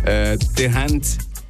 Die haben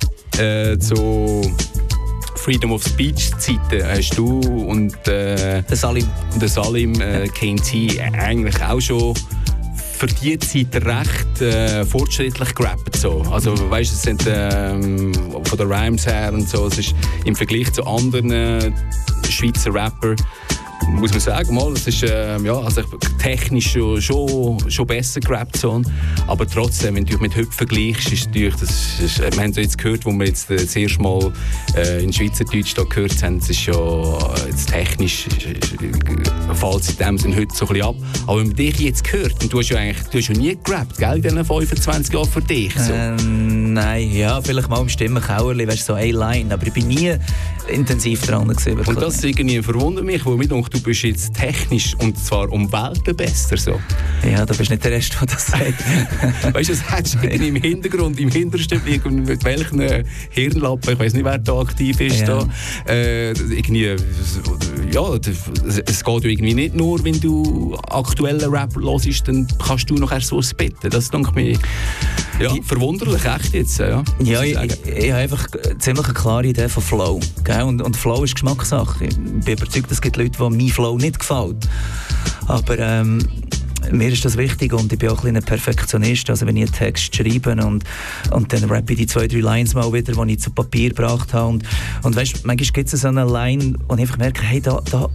so Freedom of Speech Zeiten hast du und der Salim KNT eigentlich auch schon für die Zeit recht fortschrittlich gerappt. So. Also weißt, es sind von den Rhymes her und so, es ist im Vergleich zu anderen Schweizer Rapper, muss man sagen, mal, es ist also technisch schon besser gerappt, so. Aber trotzdem, wenn du mit heute vergleichst, ist natürlich, wir haben es jetzt gehört, wo wir jetzt das erste Mal in Schweizerdeutsch da gehört haben, es ist schon jetzt technisch fällt es in dem Sinne heute so ein bisschen ab. Aber wenn man dich jetzt hört, und du hast ja nie gerappt, gell, in diesen 25 Jahren für dich? So. Nein, ja, vielleicht mal im Stimmenkauerli, weißt du, so eine Line, aber ich bin nie intensiv dran gewesen. Und das irgendwie verwundert mich, weil mir denkt, du bist jetzt technisch und zwar um Welten besser. So. Ja, da bist nicht der Rest, der das sagt. Weißt du, das hättest du im Hintergrund, im Hintersten, mit welchen Hirnlappen, ich weiß nicht, wer da aktiv ist. Ja. Da, irgendwie, ja, es geht ja irgendwie nicht nur, wenn du aktuellen Rap hörst, dann kannst du noch erst so spitten. Das denke ich mir verwunderlich, echt jetzt. Ja, ich habe einfach ziemlich eine klare Idee von Flow. Gell? Und Flow ist Geschmackssache. Ich bin überzeugt, es gibt Leute, die mein Flow nicht gefällt. Aber mir ist das wichtig und ich bin auch ein Perfektionist. Also wenn ich einen Text schreibe und dann rappe ich die 2-3 Lines mal wieder, die ich zu Papier gebracht habe. Und weißt, manchmal gibt es so eine Line, wo ich einfach merke, hey,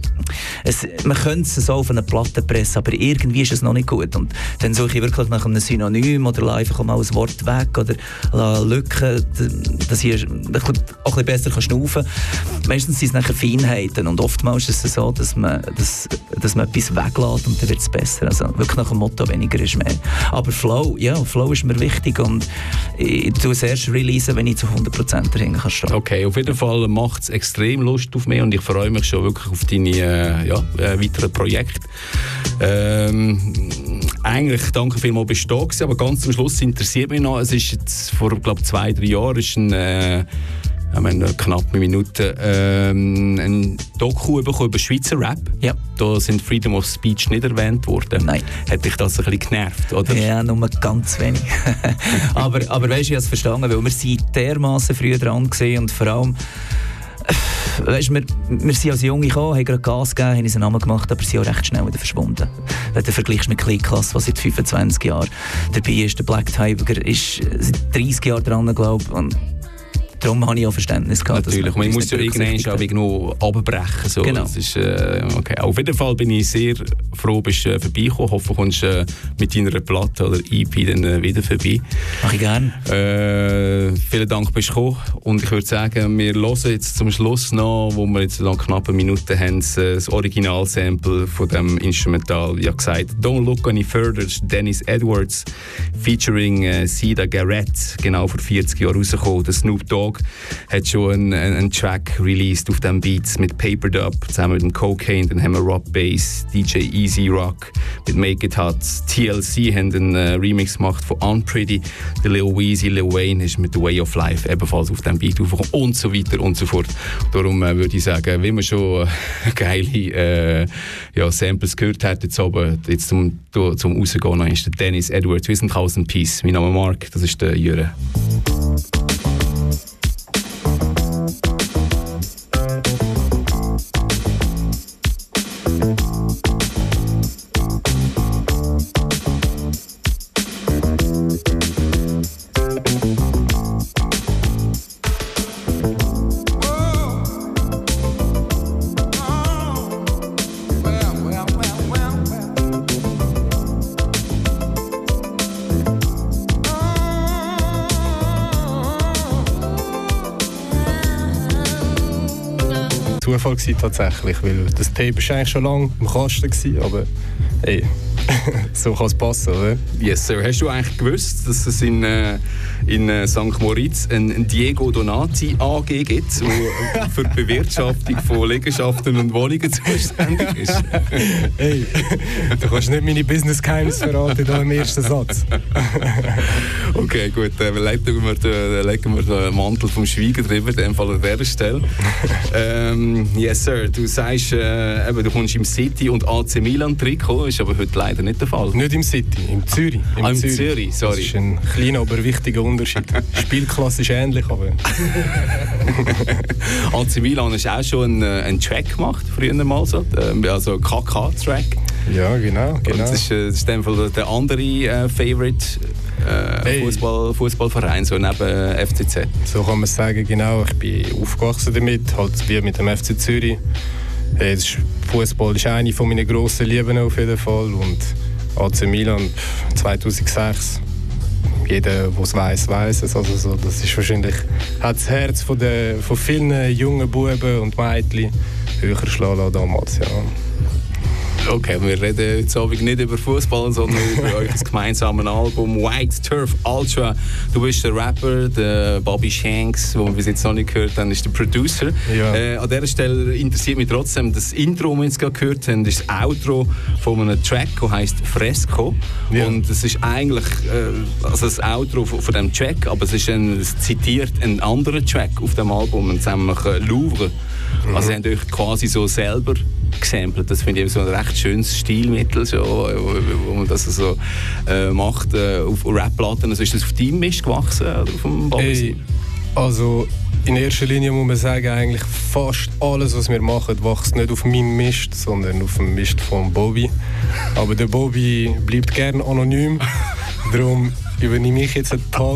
man könnte es so auf eine Platte pressen, aber irgendwie ist es noch nicht gut. Und dann suche ich wirklich nach einem Synonym oder lasse einfach mal ein Wort weg oder lasse Lücken, dass ich auch ein bisschen besser schnaufen kann. Meistens sind es nachher Feinheiten und oftmals ist es so, dass man etwas weglässt und dann wird es besser. Also wirklich nach dem Motto, weniger ist mehr. Aber Flow ist mir wichtig und ich tue es erst releasen, wenn ich zu 100% dahinter stehen kann. Okay, auf jeden Fall macht es extrem Lust auf mich und ich freue mich schon wirklich auf deine weiteren Projekte. Eigentlich danke vielmals, bist du da gewesen, aber ganz zum Schluss interessiert mich noch, es ist jetzt vor, glaube 2-3 Jahren ist knapp eine Minute ein Doku über Schweizer Rap. Ja. Da sind Freedom of Speech nicht erwähnt worden. Nein. Hat dich das ein bisschen genervt, oder? Ja, nur ganz wenig. aber weißt du, ich habe es verstanden, weil wir sind dermassen früh dran waren und vor allem weißt, wir sind als Junge gekommen, haben gerade Gas gegeben, haben uns einen Namen gemacht, aber sind auch recht schnell wieder verschwunden. Wenn du vergleichst mit Klick-Klasse, was seit 25 Jahren dabei ist, der Black Tiger ist seit 30 Jahren dran, glaube ich. Darum habe ich auch Verständnis gehabt. Natürlich, man muss ja irgendwann auch abbrechen. So. Genau. Das ist, okay. Auf jeden Fall bin ich sehr froh, bist du vorbeigekommen. Ich hoffe, du kommst mit deiner Platte oder EP dann wieder vorbei. Mache ich gerne. Vielen Dank, bist du gekommen. Und ich würde sagen, wir hören jetzt zum Schluss noch, wo wir jetzt noch knapp eine Minute haben, das Original-Sample von dem Instrumental. Ich habe gesagt, Don't Look Any Further, Dennis Edwards, featuring Sida Garrett, genau vor 40 Jahren rausgekommen. Der Snoop Dogg hat schon einen Track released auf dem Beats mit Paper Dub zusammen mit dem Cocaine, dann haben wir Rock Bass, DJ Easy Rock mit Make It Hot, TLC haben einen Remix gemacht von Unpretty, der Lil Weezy, Lil Wayne ist mit The Way of Life ebenfalls auf dem Beat aufgekommen und so weiter und so fort. Darum würde ich sagen, wie man schon geile Samples gehört hat, jetzt zum Rausgehen noch ist der Dennis Edwards. Wir sind 1000 Peace. Mein Name ist Mark, das ist der Jürgen. Zufall gewesen, tatsächlich, weil das Tape war eigentlich schon lange im Kasten gewesen, aber hey, so kann es passen, oder? Yes, sir. Hast du eigentlich gewusst, dass es in St. Moritz ein Diego Donati AG gibt, der für die Bewirtschaftung von Liegenschaften und Wohnungen zuständig ist? Hey, du kannst nicht meine Business-Geheimnisse verraten da im ersten Satz. Okay, gut, legen wir den Mantel vom Schweigen drüber, in dem Fall an dieser Stelle. Yes, sir. Du sagst, du kommst im City und AC Milan Trikot, ist aber heute leider leider nicht der Fall. Nicht im City, im Zürich. Im Zürich, sorry. Das ist ein kleiner, aber wichtiger Unterschied. Spielklasse ist ähnlich, aber... AC Milan hast auch schon einen Track gemacht, früher mal so, also KK-Track. Ja, genau. Und das ist in dem Fall der andere Favorite Fußballverein, so neben FCZ. So kann man sagen, genau. Ich bin aufgewachsen damit, halt wie mit dem FC Zürich. Fußball ist eine meiner grossen Lieben auf jeden Fall. Und AC Milan 2006. Jeder, der es weiss es. Also so, das ist wahrscheinlich, hat das Herz von vielen jungen Buben und Mädchen höher schlagen lassen damals. Ja. Okay, wir reden heute Abend nicht über Fußball, sondern über euer gemeinsames Album White Turf Ultra. Du bist der Rapper, der Bobby Shanks, den wir bis jetzt noch nicht gehört haben, ist der Producer. Ja. An dieser Stelle interessiert mich trotzdem das Intro, das wir jetzt gerade gehört haben, ist das Outro von einem Track, der heisst Fresco. Ja. Und es ist eigentlich also das Outro von diesem Track, aber es zitiert einen anderen Track auf dem Album, nämlich Louvre. Mhm. Also sie haben euch quasi so selber gesampelt. Das finde ich so ein recht schönes Stilmittel, so, wo man das so macht auf Rap-Platten. Also ist das auf deinem Mist gewachsen oder auf dem Bobby? Also in erster Linie muss man sagen, eigentlich fast alles, was wir machen, wächst nicht auf meinem Mist, sondern auf dem Mist von Bobby. Aber der Bobby bleibt gerne anonym, darum übernehme ich jetzt einen Tag.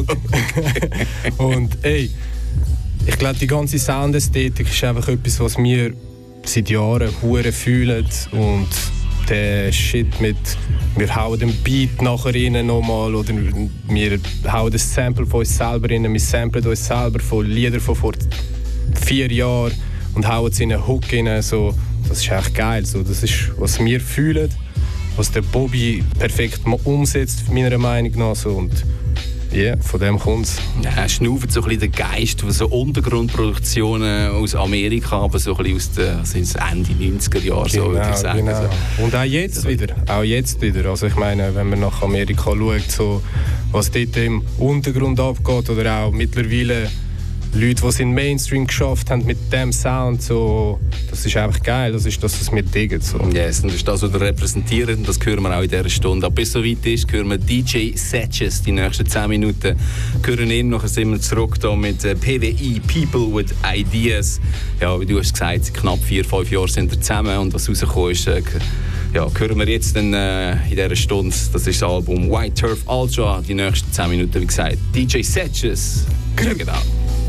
Und ich glaube, die ganze Soundästhetik ist einfach etwas, was wir seit Jahren hure fühlen, und der Shit mit wir hauen den Beat nachher rein nochmal oder wir hauen das Sample von uns selber rein, wir samplen uns selber von Liedern von vor 4 Jahren und hauen es in einen Hook rein, so, das ist echt geil, so, das ist was wir fühlen, was der Bobby perfekt umsetzt meiner Meinung nach, so, und von dem kommt's. Ja, schnauft so ein bisschen den Geist von so Untergrundproduktionen aus Amerika, aber so ein bisschen aus den Ende 90er Jahre, so würde ich sagen. Genau. Und auch jetzt wieder. Also ich meine, wenn man nach Amerika schaut, so, was dort im Untergrund abgeht, oder auch mittlerweile Leute, die es in den Mainstream geschafft haben mit dem Sound, so, das ist einfach geil, das ist das, was wir diggen. So. Yes, und das ist das, was wir repräsentieren, und das hören wir auch in dieser Stunde. Aber bis es so weit ist, hören wir DJ Setches die nächsten 10 Minuten. Hören ihn, nachher sind wir zurück da mit PWI, People with Ideas. Ja, wie du hast gesagt, seit knapp 4-5 Jahren sind wir zusammen, und was rausgekommen ist, hören wir jetzt dann, in dieser Stunde. Das ist das Album White Turf Ultra, die nächsten 10 Minuten, wie gesagt. DJ Setches, check it out.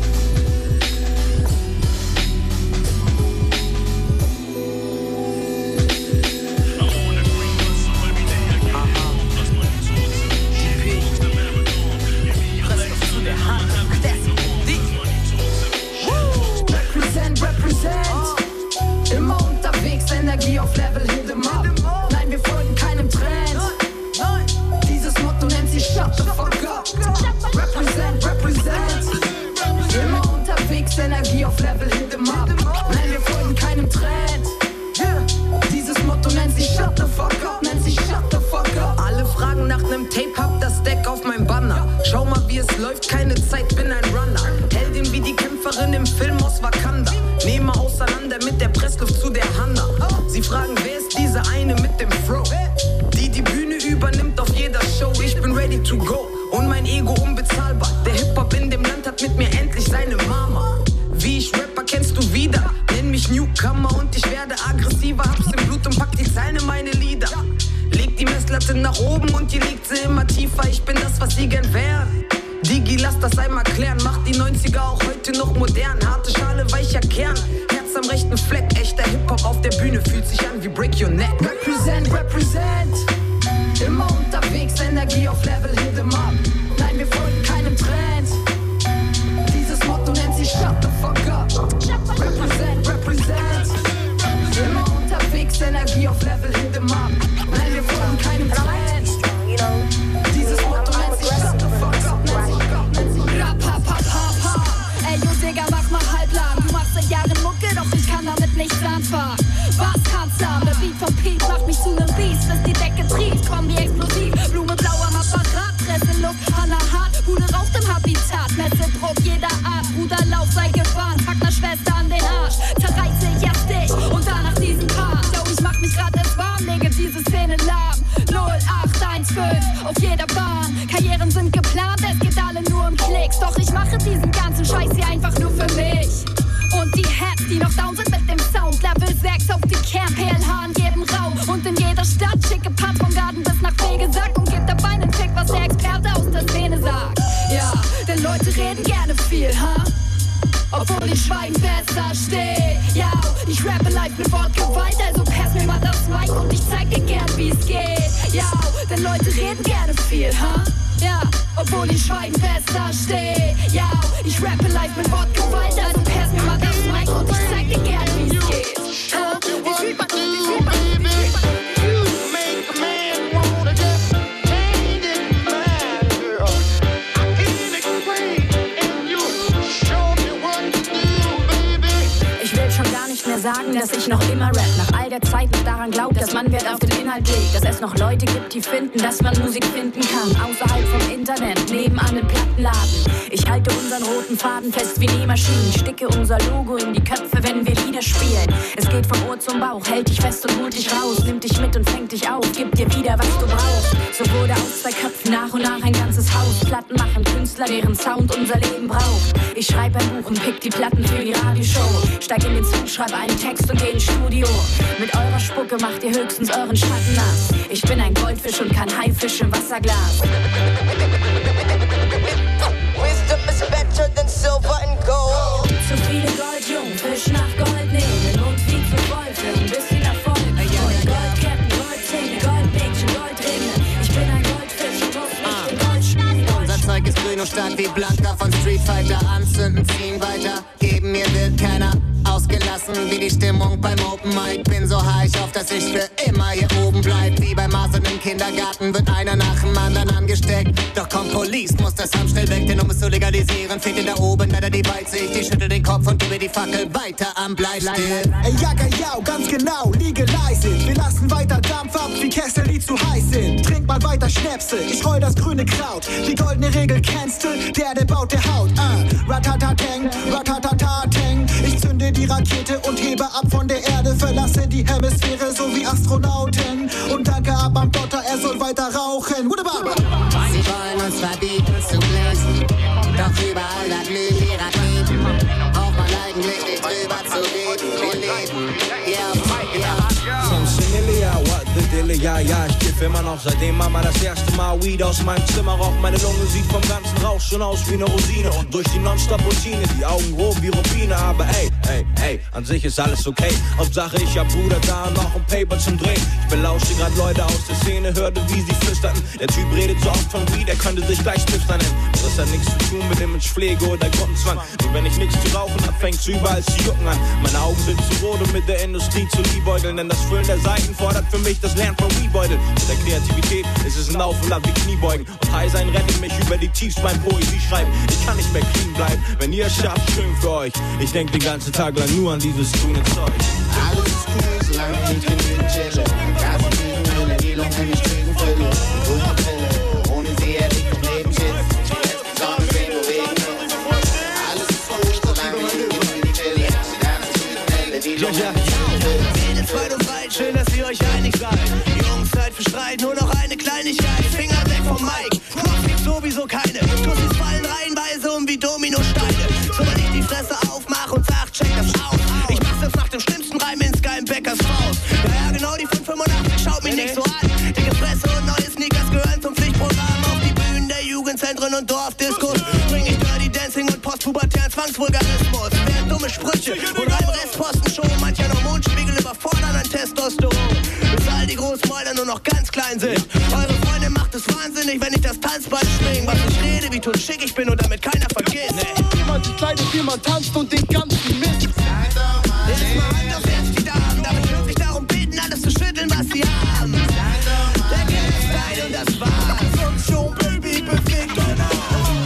Energie auf Level, hit em up. Nein, wir folgen keinem Trend. Dieses Motto nennt sich Shut the fuck up, Alle fragen nach nem Tape, hab das Deck auf meinem Banner. Schau mal, wie es läuft, keine Zeit, bin ein Runner. Heldin wie die Kämpferin im Film aus Wakanda. Nehme auseinander mit der Pressluft zu der Hanna. Sie fragen, wer ist diese eine mit dem Fro? Die Bühne übernimmt auf jeder Show. Ich bin ready to go und mein Ego unbezahlbar. Der Hip-Hop in dem Land hat mit mir endlich seine Mama. Wie ich Rapper kennst du wieder. Nenn mich Newcomer und ich werde aggressiver. Hab's im Blut und pack die Zeilen in meine Lieder. Leg die Messlatte nach oben und ihr legt sie immer tiefer. Ich bin das, was sie gern wären. Digi, lass das einmal klären. Macht die 90er auch heute noch modern. Harte Schale, weicher Kern. Herz am rechten Fleck. Echter Hip-Hop auf der Bühne fühlt sich an wie Break Your Neck. Represent. Immer unterwegs, Energie auf Level, hit em up. Nein, wir folgen keinem Trend. Dieses Motto nennt sich Shut the fuck up. Represent. Immer unterwegs, Energie auf Level, hit em up. Nein, wir folgen keinem Trend. Dieses Motto nennt sich Shut the fuck up. Ey, yo, Digga, mach mal halblang. Du machst seit Jahren Mucke, doch ich kann damit nichts anfangen. Was kannst du haben? Der Beat vom Pete macht mich zu nem Biest, bis die Decke trieft. Kombi explosiv, Blume blau am Apparat, Presse Luft, Hanna hart, Bude raucht im Habitat. Messe Druck jeder Art, Bruderlauf sei gefahren. Pack ner Schwester an den Arsch, zerreiße ich erst dich und danach diesen Part. Yo, ich mach mich grad erst warm, lege diese Szene lahm. Ich mache diesen ganzen Scheiß hier einfach nur für mich. Und die Hats, die noch down sind mit dem Sound. Level 6 auf die Camp, PLH in jedem Raum. Und in jeder Stadt schicke Parts vom Garten bis nach Fegesack. Und gib dabei einen Fick, was der Experte aus der Szene sagt. Ja, denn Leute reden gerne viel, ha? Obwohl ich schweigen besser steht. Ja, ich rappe live mit Wortgewalt. Also pass mir mal das Mic und ich zeig dir gern, wie's geht. Ja, denn Leute reden gerne viel, ha? Ja, obwohl ich schweigen besser steht. Ja, ich rappe live mit Wortgewalt. Also pass mir mal das Mic und ich zeig dir gern, wie's geht. Ha? Wie fühlt man sagen, dass ich noch immer rap, nach all der Zeit noch daran glaub, dass man Wert auf den Inhalt legt, dass es noch Leute gibt, die finden, dass man Musik finden kann, außerhalb vom Internet, nebenan im Plattenladen. Ich halte unseren roten Faden fest wie Nähmaschinen, sticke unser Logo in die Köpfe, wenn wir Lieder spielen. Es geht vom Ohr zum Bauch, hält dich fest und holt dich raus, nimmt dich mit und fängt dich auf, gibt dir wieder, was du brauchst. So wurde aus 2 Köpfen nach und nach ein ganzes Haus, Platten machen Künstler, deren Sound unser Leben braucht. Ich schreibe ein Buch und pick die Platten für die Radioshow, steig in den Zug, schreibe einen Text und geh ins Studio. Mit eurer Spucke macht ihr höchstens euren Schatten nass. Ich bin ein Goldfisch und kann Haifisch im Wasserglas. Wisdom is better than silver and gold. Zu viele Goldjungen, Fisch nach Gold nehmen und viel zu voll für ein bisschen Erfolg. Goldketten, Goldzähne, Goldmädchen, Goldringe. Ich bin ein Goldfisch und muss nicht in Gold spielen. Unser Zeug ist grün und stark wie Blanka von Street Fighter. Anzünden, ziehen weiter, geben mir wird keiner. Ausgelassen wie die Stimmung beim Open Mic. Bin so high, ich hoffe, dass ich für immer hier oben bleib. Wie bei Masern im Kindergarten wird einer nach dem anderen angesteckt. Doch kommt Police, muss das Ham schnell weg, denn um es zu legalisieren, fehlt da oben leider die Weitsicht. Ich schüttel den Kopf und gebe die Fackel weiter am Bleistift. Ey, ja, ganz genau, legalize it. Wir lassen weiter Dampf ab, wie Kessel, die zu heiß sind. Trink mal weiter Schnäpse, ich streu das grüne Kraut. Die goldene Regel kennst du, der baut der Haut. Ratatateng, ratatatateng. Ich zünde die Rakete und hebe ab von der Erde, verlasse die Hemisphäre so wie Astronauten und danke ab am Dotter, er soll weiter rauchen. Sie wollen uns verbieten zu blinken, doch überall da glühen die Raketen. Auch mal eigentlich nicht drüber zu reden, wir leben, what the deal, ja, ich kiff immer noch, seitdem Mama das erste Mal Weed aus meinem Zimmer raucht. Meine Lunge sieht vom ganzen Rauch schon aus wie eine Rosine und durch die Nonstop-Routine, die Augen grob wie Rubine. Aber ey, an sich ist alles okay. Hauptsache ich hab Bruder da und noch ein Paper zum Drehen. Ich belauschte grad Leute aus der Szene, hörte wie sie flüsterten. Der Typ redet so oft von Weed, er könnte sich gleich Stifter nennen. Das hat nichts zu tun mit Imagepflege oder Gruppenzwang. Und wenn ich nichts zu rauchen hab, fängt's überall zu jucken an. Meine Augen sind zu rot, um mit der Industrie zu liebäugeln, denn das Füllen der Seiten fordert für mich das Lernen von Weedbeutel. Mit der Kreativität ist es ein Auf und Ab wie Kniebeugen. Und High sein rettet mich über die Tiefs beim Poesie schreiben. Ich kann nicht mehr clean bleiben, wenn ihr es schafft, schön für euch. Ich denk den ganzen Tag lang nur an dieses grüne Zeug. Alles ist cool, solange ich genügend chille. Gas und Lügen, die Lunge nicht Lügen fülle. Grüne Pille, ohne sie hätte ich vom Leben Schiss. Jetzt die Sonne sehen, wo Wegen ist. Alles ist cool, solange ich genügend chille. Gas und Lügen, die Lunge nicht Lügen fülle. Redet weit und breit, schön, dass ihr euch einig seid. Jungs, Zeit für Streit, nur noch eine Kleinigkeit. Finger weg vom Mic, Knopf gibt's sowieso keine. Tussis fallen reihenweise um wie Dominosteine. So wenn ich die Fresse aufmach und sag, check das aus. Ich mach das nach dem schlimmsten Reim in Sky im Bäckers Faust. Ja, genau, die von 85 schaut mich nicht so an. Dicke Fresse und neue Sneakers gehören zum Pflichtprogramm. Auf die Bühnen der Jugendzentren und Dorfdiskos bring ich Dirty Dancing und postpubertären Zwangsvulgarismus. Während dumme Sprüche und einem Restposten schon. Mancher noch Mundspiegel überfordern an Testosteron. Bis all die Großmäuler nur noch ganz klein sind. Eure Freundin macht es wahnsinnig, wenn ich das Tanzband schwing. Was ich rede, wie totschick ich bin und damit keiner vergisst. Wie man sich kleidet, wie man tanzt und den ganzen Mist. Jetzt mal Hand auf Herz, die Damen. Darf ich wirklich darum beten, alles zu schütteln, was sie haben. Der Geld ist geil und das war's. Funktion, Baby, bewegt euch nach.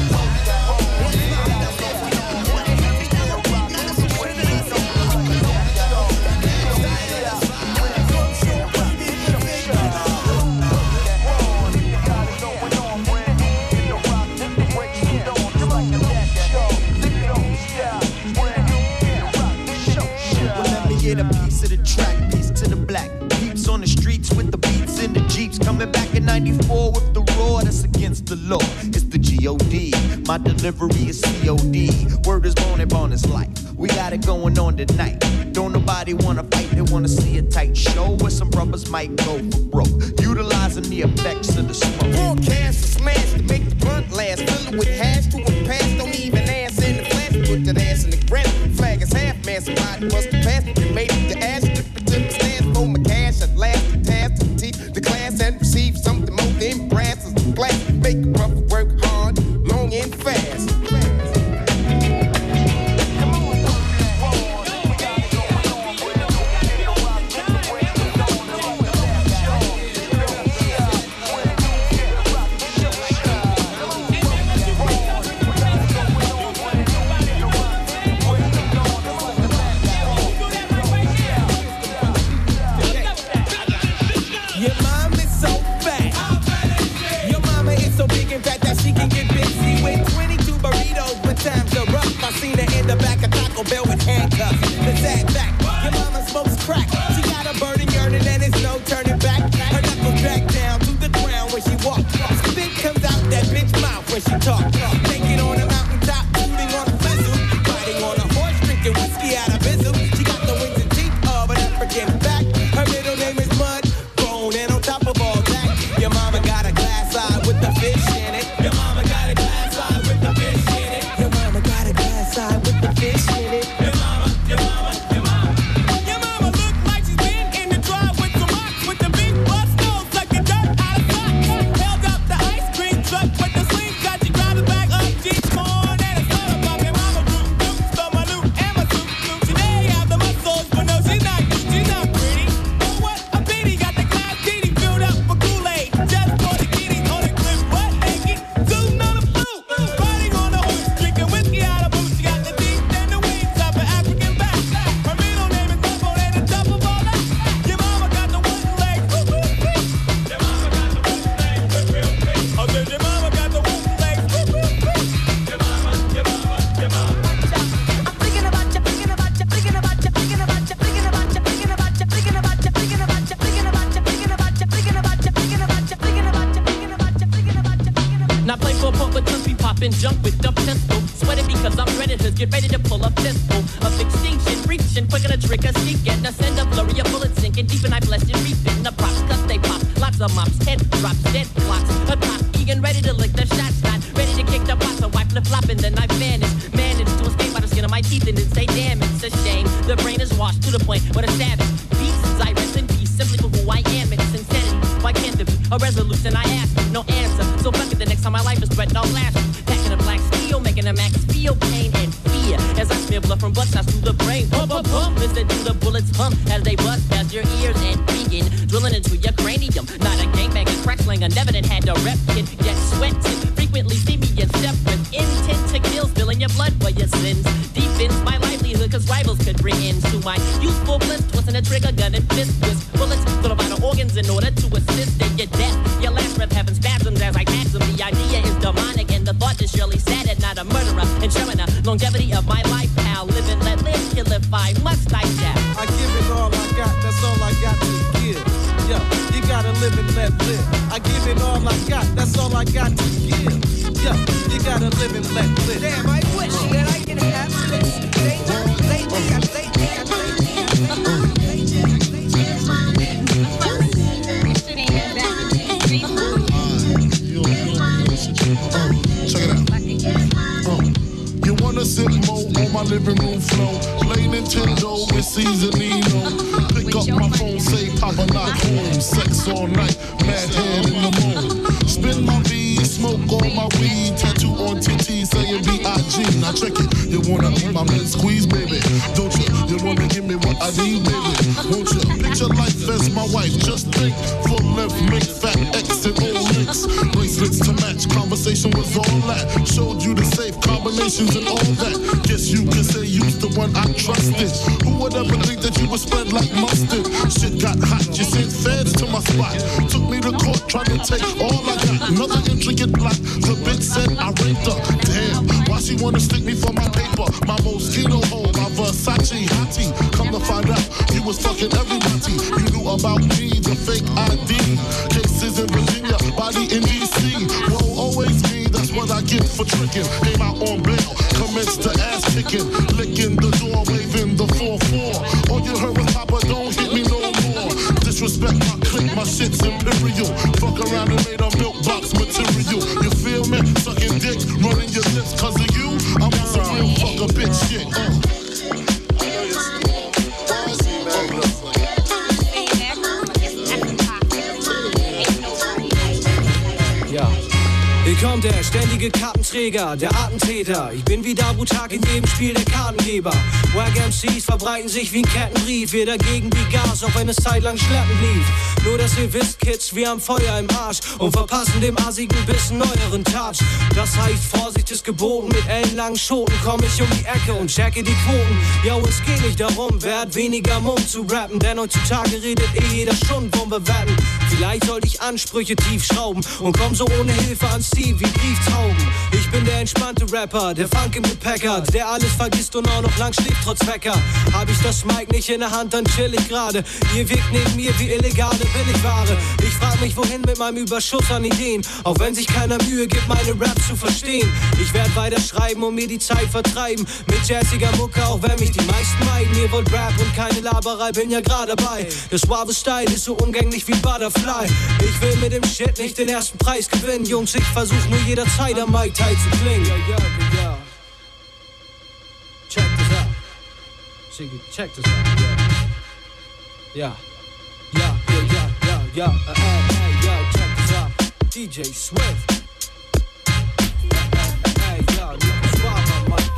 Get a piece of the track, piece to the black. Peeps on the streets with the beats in the Jeeps. Coming back in 94 with the roar that's against the law. It's the G.O.D. My delivery is COD. Word is born is life. We got it going on tonight. Don't nobody wanna fight, they wanna see a tight show where some brothers might go for broke. Utilizing the effects of the smoke. Broadcast is smashed to make the blunt last. Fill it with hash to a pass, don't even answer in the flash. Put that ass in the grip. Flag is half man, somebody must have passed it and made it to ash. Strip it to the stands for my cash. At last, the task to teach the class and receive something more than brass is the glass. Make a brother work hard, long and fast. Bell with handcuffs, the sag back. Your mama smokes crack. She got a burning yearning and there's no turning back. Her knuckles back down to the ground when she walks. Spit comes out that bitch mouth when she talks. Naked on a mountaintop, shooting on a vessel. Riding on a horse, drinking whiskey out of bizzle. She got the wings and teeth of an African back. Her middle name is Mud Bone, and on top of all that, your mama got a glass eye with the fish in it. Your mama got a glass eye with the fish in it. Your mama got a glass eye with the fish in it. Junk with the pistol, sweating because I'm predators. Get ready to pull a pistol of extinction, reaching quicker to trigger seeking. A send a flurry of bullets sinking deep and I blessed it reaping. The props, cause they pop, lots of mops, head drops, dead blocks. A top, eager, ready to lick the shots, not ready to kick the box. A wipe flip flop and then I vanish. Managed to escape by the skin of my teeth and didn't say damn, it's a shame. The brain is washed to the point where the savage beasts I rest in peace simply for who I am. It's insanity. Why can't there be a resolution? I ask, no answer. So fuck it, the next time my life is threatened, I'll last. Packing a black steel, making a max feel pain and fear as I smear blood from buckshots through the brain. Bum, bum, bum. Listen to the bullets hum as they bust past your ears and begin drilling into your cranium. Not a gangbanger, crack slanger, never done had a rep kid, yet sweating. Frequently see me in step with intent to kill, spilling your blood for your sins. Defense my livelihood, cause rivals could bring ends to my youthful bliss. Twisting a trigger, gun and fist twist. Bullets full of vital organs in order to assist in your death. Your last breath having spasms as I tax them. The idea is demonic and the thought is surely sad and not a murderer. Ensuring the longevity of my life, pal. Live and let live, kill if I must, I shall. I give it all I got, that's all I got to give. Yo, you gotta live and let live. I give it all I got, that's all I got to give. Yo, you gotta live and let live. Damn, I wish that I could have this. Check it out. You wanna sip more on my living room floor? Play Nintendo with Seasonino. Pick up my phone, say Papa not home. Sex all night, mad head in the moon. Spin my V, smoke all my weed. Tattoo on TT saying B.I.G. Now check it, you wanna be my man squeeze, baby? Don't you? You wanna give me what I need, baby? Won't you? Picture life as my wife. Just think, full left, make fat X and all links. Bracelets to match, conversation was all that. Showed you the safe combinations and all that. Guess you can say you's the one I trusted. Who would ever think that you would spread like mustard? Shit got hot, you sent feds to my spot. Took me to court, tried to take all I got. Another intricate plot, the bitch said I raped her. Damn, why she wanna stick me for my paper? My Moschino hole, my Versace hottie. Come to find out, you was fucking everybody. You knew about me, the fake ID. Cases in Virginia, body in DC. Whoa, always me, that's what I get for tricking. thinking. Came out on bail, commenced to ass kicking, licking the door, waving the 4-4. All you heard was Papa, don't hit me no more. Disrespect my clique, my shit's imperial. Fuck around and made a milk box material. You feel me? Sucking dick, running your lips 'cause of you. I want some real fuck a bitch shit. Hier kommt der ständige Kartenträger, der Attentäter. Ich bin wie Dabu Tag in jedem Spiel der Kartengeber. Wack MCs verbreiten sich wie ein Kettenbrief. Wir dagegen wie Gas, auch wenn es zeitlang schleppend lief. Nur dass ihr wisst, Kids, wir haben Feuer im Arsch und verpassen dem assigen Bissen euren Touch. Das heißt, Vorsicht ist geboten, mit ellenlangen Schoten komm ich um die Ecke und checke die Quoten. Yo, es geht nicht darum, wer hat weniger Mumm zu rappen, denn heutzutage redet jeder Stunden vom Bewerten. Vielleicht sollte ich Ansprüche tief schrauben und komm so ohne Hilfe ans Ziel wie Brieftauben. Ich bin der entspannte Rapper, der Funk im Gepäck hat, der alles vergisst und auch noch lang schläft trotz Wecker. Hab ich das Mic nicht in der Hand, dann chill ich gerade. Ihr wirkt neben mir wie illegale Billigware. Ich frag mich, wohin mit meinem Überschuss an Ideen, auch wenn sich keiner Mühe gibt, meine Raps zu verstehen. Ich werd weiter schreiben und mir die Zeit vertreiben mit jazziger Mucke, auch wenn mich die meisten meiden. Ihr wollt Rap und keine Laberei, bin ja grad dabei. Der suave Style ist so umgänglich wie Butterfly. Ich will mit dem Shit nicht den ersten Preis gewinnen, Jungs, ich versuch nur jederzeit am Mic tight zu klingen. Ja. Check this out. Shiggy, check this out. Ja. Yo, check this out. DJ Swift. Hey, yo, swap my mic.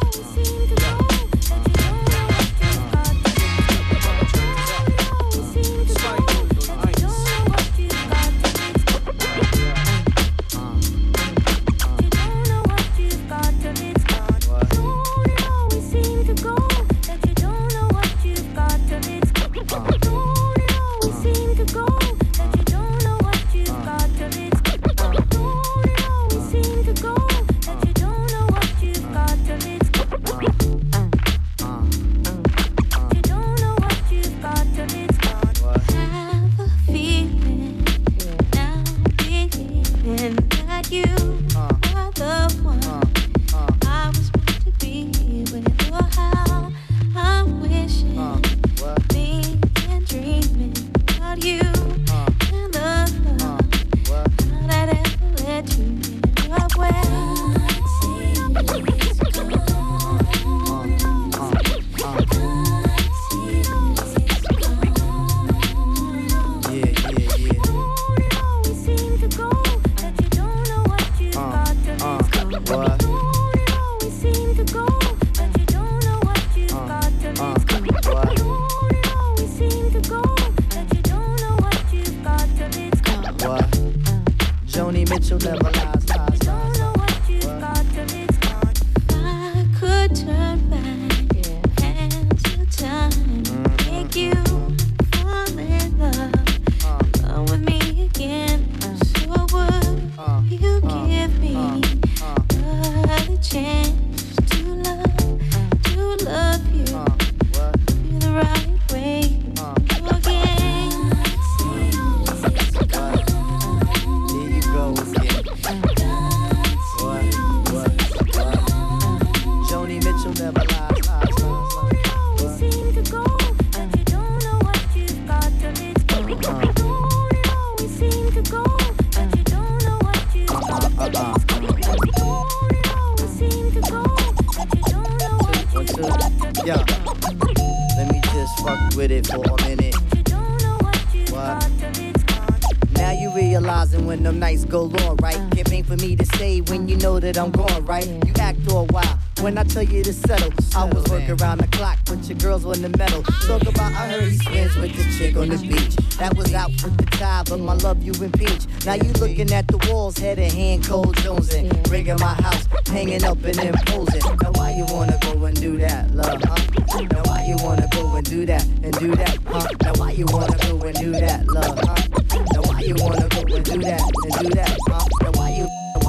I'm going right. You act all wild when I tell you to settle. I was working around the clock, but your girls were in the middle. Talk about I heard he swims with the chick on the beach. That was out with the tide, but my love you impeach. Now you looking at the walls, head in hand, cold jonesing. Rigging my house, hanging up and imposing. Now why you wanna go and do that, love, huh? Now why you wanna go and do that, huh? Now why you wanna go and do that, love, huh? Now why you wanna go and do that, huh? Now why you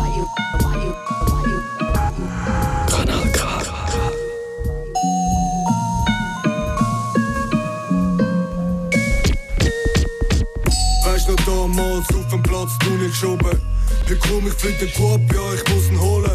Kanal K. Weißt noch damals auf dem Platz, du nicht geschoben. Hier komm ich für den Korb, ja, ich muss ihn holen.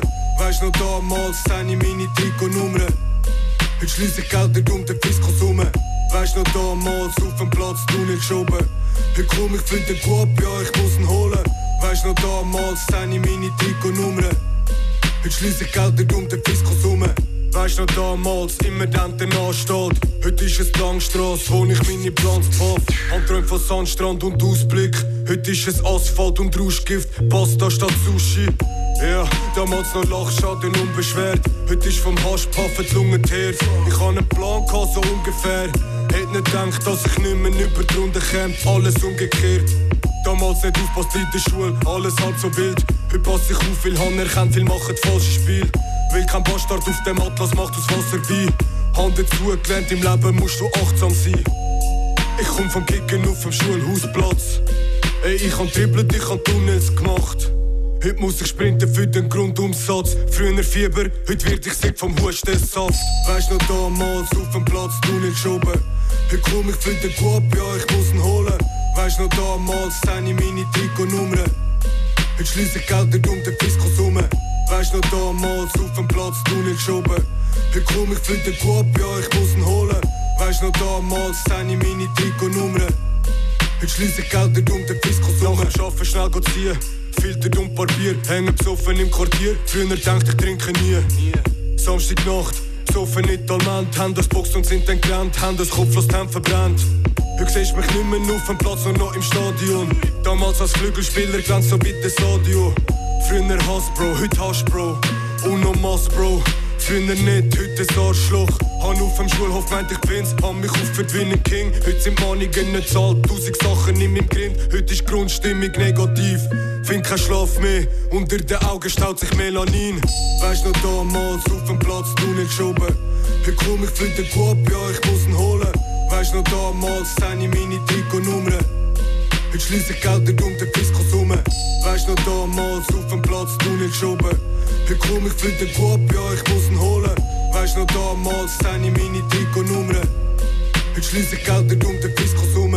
Weisst noch damals, seine meine Trikotnummer. Heute schliesse ich Geld um den Fiskus rum. Weisst noch damals, auf dem Platz Tunnel geschoben. Heute komm ich für den Coop, ja ich muss ihn holen. Weisst noch damals, seine meine Trikotnummer. Heute schliesse ich Geld um den Fiskus rum. Weisst noch damals, immer dann der ansteht. Heute ist es die Langstrasse, wo ich meine Plans pfaff. Handträume von Sandstrand und Ausblick. Heute ist es Asphalt und Rauschgift, Pasta statt Sushi. Ja, damals noch Lachschaden unbeschwert. Heute ist vom Haschpaffen die Lunge her. Ich hatte einen Plan, so ungefähr. Hätte nicht gedacht, dass ich nicht mehr über die Runde käme. Alles umgekehrt. Damals nicht aufpasst in der Schule, alles halb so wild. Heute pass ich auf, viel han erkennt, viel machen das falsche Spiel. Will kein Bastard auf dem Atlas, macht aus Wasser bei. Hand dazu gelernt, im Leben musst du achtsam sein. Ich komm vom Kicken auf dem Schulhausplatz. Ey, ich han dribbelt, ich han Tunnels gemacht. Heute muss ich sprinten für den Grundumsatz. Früher Fieber, heute wird ich sick vom Hustensaft. Weisst noch damals, auf dem Platz Tunnel geschoben. Heute komm ich für den Coop, ja ich muss ihn holen. Weisst noch damals, seine meine Trikotnummer. Heute schliesse ich Geld um den Fiskus rum. Weisst noch damals, auf dem Platz Tunnel geschoben. Heute komm ich für den Coop, ja ich muss ihn holen. Weisst noch damals, seine meine Trikotnummer. Heute schliesse ich Geld um den Fiskus rum. Nach dem Arbeiten schnell ziehen, filtert und Barbier. Hängen besoffen im Quartier, früher denkt ich trinke nie. Samstagnacht, besoffen nicht allmähnt. Haben das Box und sind dann gerannt. Haben das Kopflos die Hände verbrannt. Heute siehst mich nicht mehr auf dem Platz, nur noch im Stadion. Damals als Flügelspieler glänzt so bitte Sadio. Früher Hass, Bro, heute Hasch, Bro. Uno Mass, Bro. Früher nicht, heute ein Arschloch. Han auf dem Schulhof meint ich bin's, han mich aufgeführt wie ein King. Heute sind Mahnungen nicht zahlt, 1000 Sachen in meinem Grind. Heute ist Grundstimmung negativ, find kein Schlaf mehr. Unter den Augen staut sich Melanin. Weisst noch damals, auf dem Platz Tunnel geschoben. Heute komm ich für den Coop, ja ich muss ihn holen. Weisst noch damals, seine meine Trikotnummer. Heute schliesse ich Geld um den Fiskus rum. Weisst noch damals, auf dem Platz Tunnel geschoben. Heute komm ich für den Coop, ja ich muss ihn holen. Weisst noch damals, seine meine Trikotnummer. Heute schliesse ich Geld um den Fiskus rum.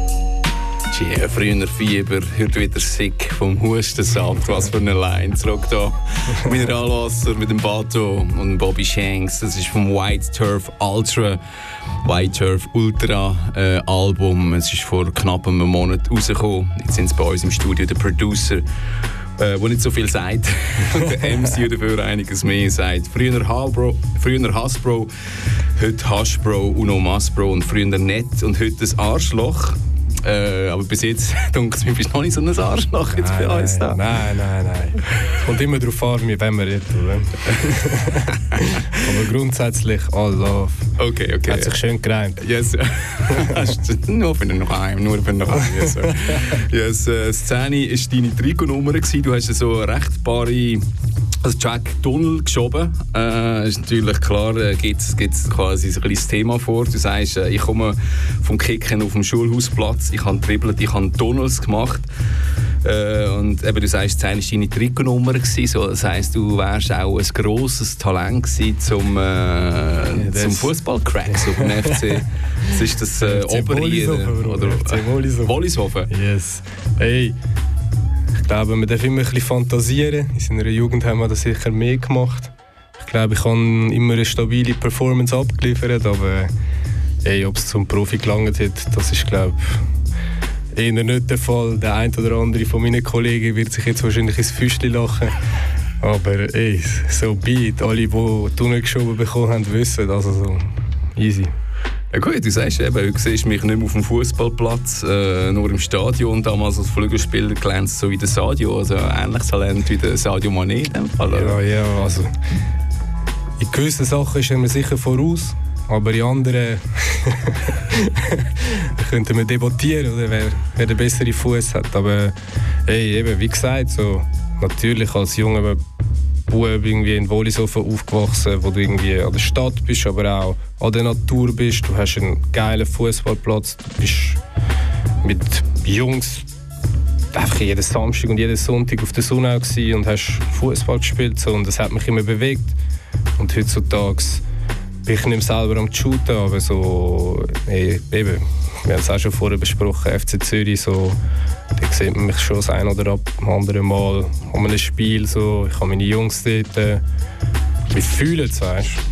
Yeah, früher Fieber, heute wieder sick vom Hustensaft. Was für eine Line. Zurück da. Mineralwasser mit dem Bato und Bobby Shanks. Das ist vom White Turf Ultra. White Turf Ultra Album. Es ist vor knapp einem Monat rausgekommen. Jetzt sind es bei uns im Studio der Producer, wo nicht so viel sagt. Und der MC dafür einiges mehr sagt. Früher Hassbro, heute Haschbro, Uno Massbro und früher Nett und heute das Arschloch. Aber bis jetzt denke ich, bist du noch nicht so ein Arschloch jetzt bei uns da. Nein. Es kommt immer darauf an, mit wem wir reden. Aber grundsätzlich all love. Okay. Hat sich schön gereimt. Yes. Nur für noch einen. Yes, yes, Szene war deine Trikotnummer. Du hast so eine recht bare Track Tunnel geschoben. Ist natürlich klar, gibt es quasi so ein kleines Thema vor. Du sagst, ich komme vom Kicken auf dem Schulhausplatz, ich habe dribbelt, ich habe Tunnels gemacht. Und eben, du sagst, das war deine Trikotnummer. So, das heisst, du wärst auch ein grosses Talent gewesen zum Fußballcrack so beim FC. Das ist das Oberrieden oder Wollishofen. Yes. Hey, ich glaube, man darf immer ein bisschen fantasieren. In seiner Jugend haben wir das sicher mehr gemacht. Ich glaube, ich habe immer eine stabile Performance abgeliefert, aber ob es zum Profi gelangt hat, das ist, glaube ich, eher nicht der Fall. Der eine oder andere von meinen Kollegen wird sich jetzt wahrscheinlich ins Füßchen lachen. Aber so be it. Alle, die Tunnel geschoben bekommen haben, wissen, also so easy. Ja gut, du sagst eben, du siehst mich nicht mehr auf dem Fußballplatz, nur im Stadion. Damals als Flügelspieler glänzt so wie der Sadio, also ähnliches Talent wie der Sadio Mané in dem Fall. Ja, also in gewissen Sachen ist er mir sicher voraus, aber in anderen könnten wir debattieren, oder wer den besseren Fuß hat. Aber eben, wie gesagt, so, natürlich als junger Bub irgendwie in Wollishofen aufgewachsen, wo du irgendwie an der Stadt bist, aber auch an der Natur bist. Du hast einen geilen Fußballplatz, du bist mit Jungs einfach jeden Samstag und jeden Sonntag auf der Sonne und hast Fußball gespielt. So, und das hat mich immer bewegt. Und heutzutage bin ich nicht mehr selber am Shooten, aber so, eben, wir haben es auch schon vorher besprochen, FC Zürich, so Da sieht man mich schon das ein oder andere Mal an einem Spiel. So. Ich habe meine Jungs dort. Wir fühlen es, weißt du.